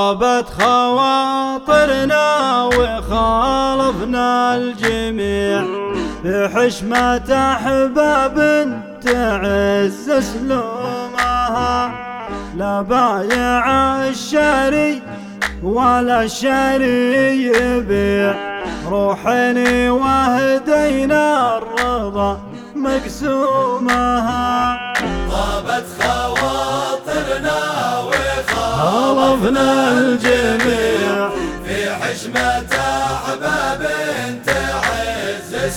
طابت خواطرنا وخالفنا الجميع بحشمة أحباب تعز سلومها. لا بايع الشاري ولا الشاري يبيع، روحني وهدينا الرضا مقسومها. طابت خواطرنا وخالفنا الجميع في حشمة أحباب تعز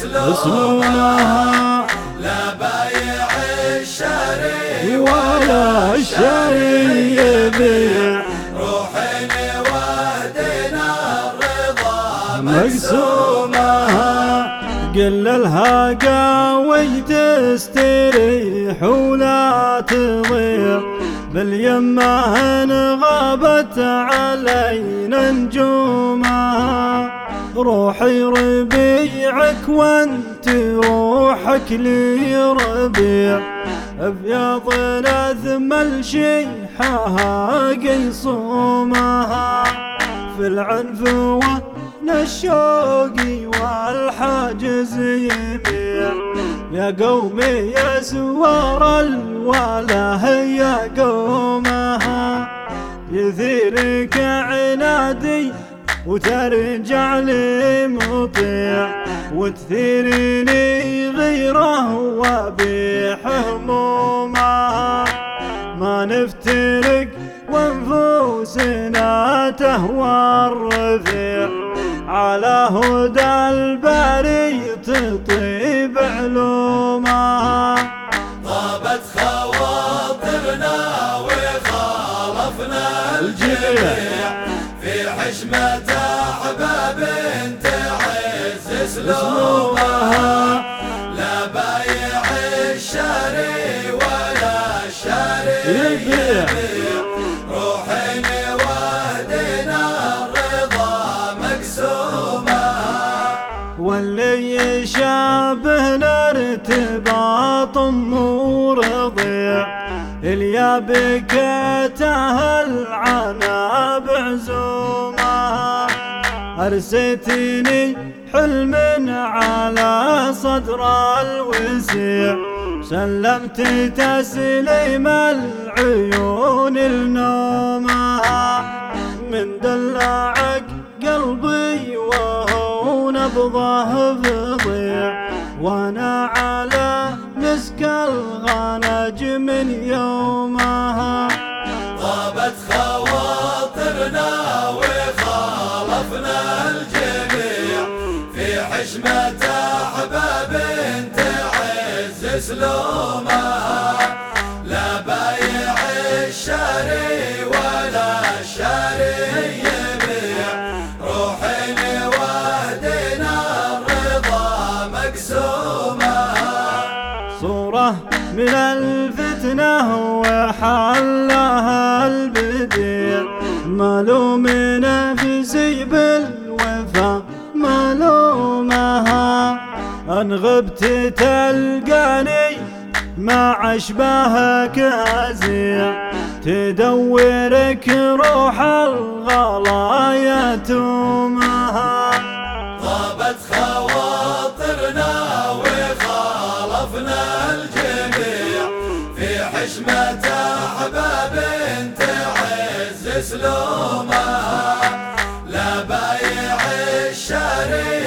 سلومها. لا بايع الشاري ولا الشاري يبيع، روحني وهدينا الرضا مقسومها. قل لها قاوي تستريح ولا تضيع، باليمه ان غابت علينا نجومها. روحي ربيعك وانت روحك لي ربيع، ابيضنا ثم الشيحها قيصومها. في العنفوة الشوقي والحاجز يبيع، يا قومي يا سوار الوله يا قومها. يثيرك عنادي وترجع لي مطيع، وتثيرني غيره وبيح همومها. ما نفترق وانفوسنا تهوى الرفيع، على هدى الباري تطيب علومها. طابت خواطرنا وخالفنا الجميع في حشمة أحباب تعز سلومها. لا بايع الشاري ولا الشاري يبيع، روحني وهدينا الرضا مقسومها. واللي يشابهنا ارتباط مرضيع، اليا بكته العنا بعزومها. أرسيتني حلم على صدر الوسيع، سلمت تسليم العيون لنومها. من دلعك قلبي وهو نبضه فظيع، وانا على مسك الغنج من يومها. طابت خواطرنا وخالفنا الجميع في حشمة أحباب تعز سلومها. لا بايع الشاري ولا الشاري يبيع، روحني وهدينا الرضا مقسومها. صورة من الفتنة وحلها البديع، ملومنا في سيب الوفا ملومها. ان غبت تلقاني مع اشباهك ازيع، تدورك روح الغلايا تومها. طابت خواطرنا وخالفنا الجميع في حشمة أحباب تعز سلومها. لا بايع الشاري